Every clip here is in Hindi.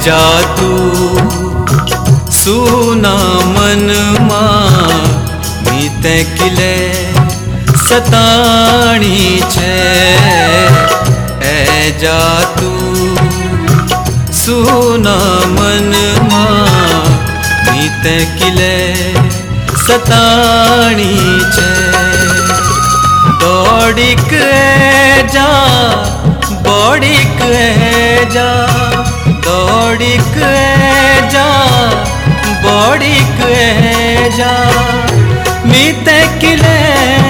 जा तू सूना मन मीते किले सताणी छे ए जा तू सूना मन मीते किले सताणी छे दौड़िक जा बौड़िक जा दौड़िक जा बौड़िक जा मीते किले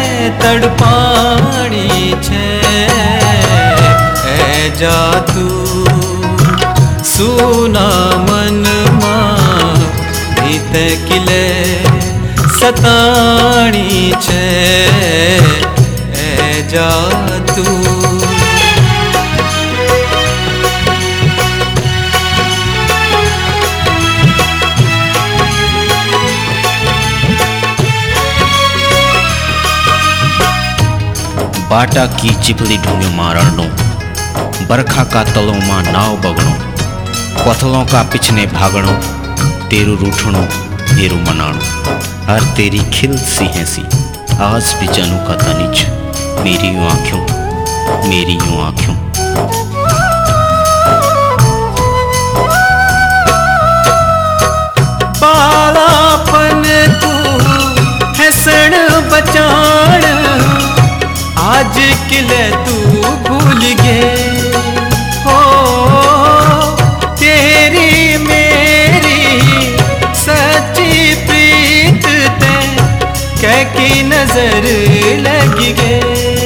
तड़पाणी छे ए जा तू सूना मन मीते किले सताणी छे ए जा तू बाटा की चिपली ढूंढ्यो मारणो बरखा का तलों मां नाव बगणो पथलों का पिछने भागणो तेरू रूठणो तेरू मनाणो हर तेरी खिल सी है सी आज भी जानू का तनिज मेरी यूं आँखों मेरी यूं आँखों बालापन तू हसण बचाण आज किले तू भूल गे हो तेरी मेरी सच्ची प्रीत ते कैकी नजर लग गे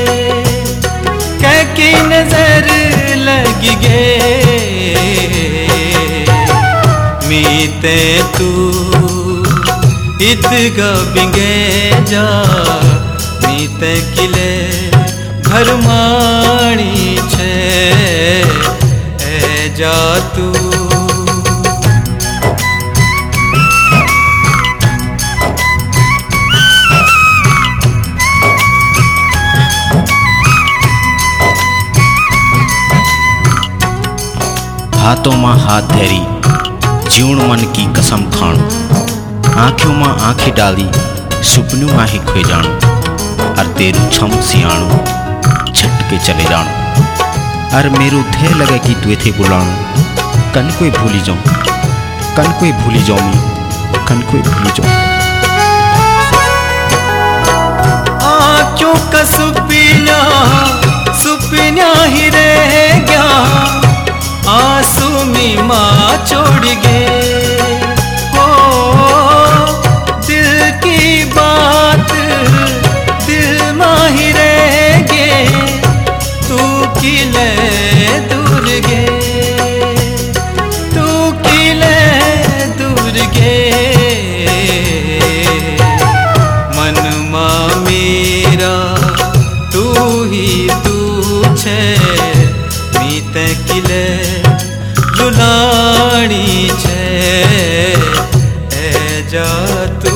कैकी नजर लग गे मीते तू इतगा बिंगे जा मीते किले भरमाणी छे ए जा तू हाथों मां हाथ धरी जीवण मन की कसम खाणो आँखों मां आँखें डाली सुपनों मां ही खोए जाणो और तेरू छम सियाणो छट के चले जाणो और मेरू थे लगे कि तू थे बुलाणो कन कोई भूली जाऊं कन कोई भूली जाऊं मैं कन कोई भूली जाऊं आँखों का सुपना ही रह गया आंसू में माँ छोड़ गे हो दिल की बात दिल माँ ही रह गे तू किले दूर गे तू किले दूर गे मन माँ मेरा तू ही तू छे मीते किले जुलाणी छे ए जा तू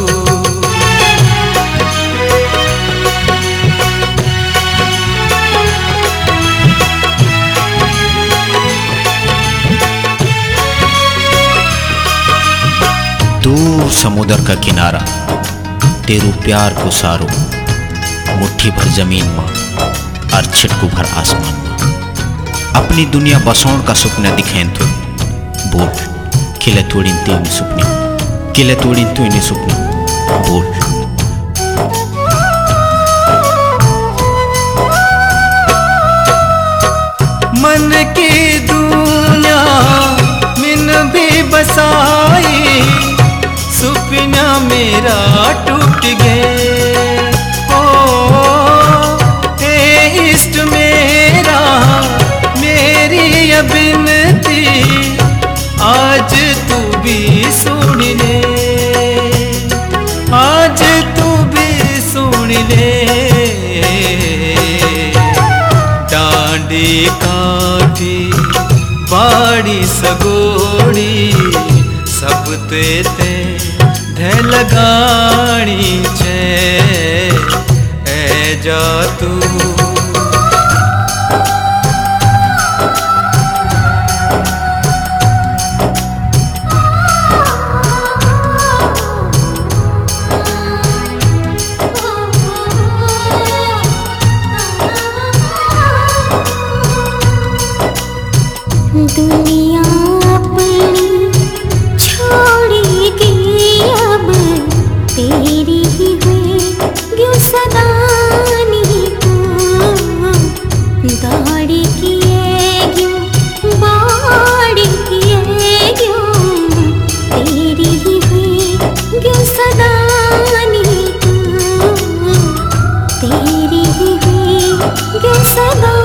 दूर समुद्र का किनारा तेरू प्यार को सारो मुट्ठी भर जमीन मां और छिटकू भर आसमान मां अपनी दुनिया बसौण का सपना दिखें तो बोल किले तोड़ीन तेनी सपने किले तोड़ीन तेनी सपने बोल मन की दुनिया मिन भी बसाई सुपना मेरा टूट गए ओ ए इष्ट मेरा मेरी बिनती आज तू भी सुन ले आज तू भी सुन ले डांडी काठी बाड़ी सगोड़ी सब ते धै लगाणी छे ए जा तू सदा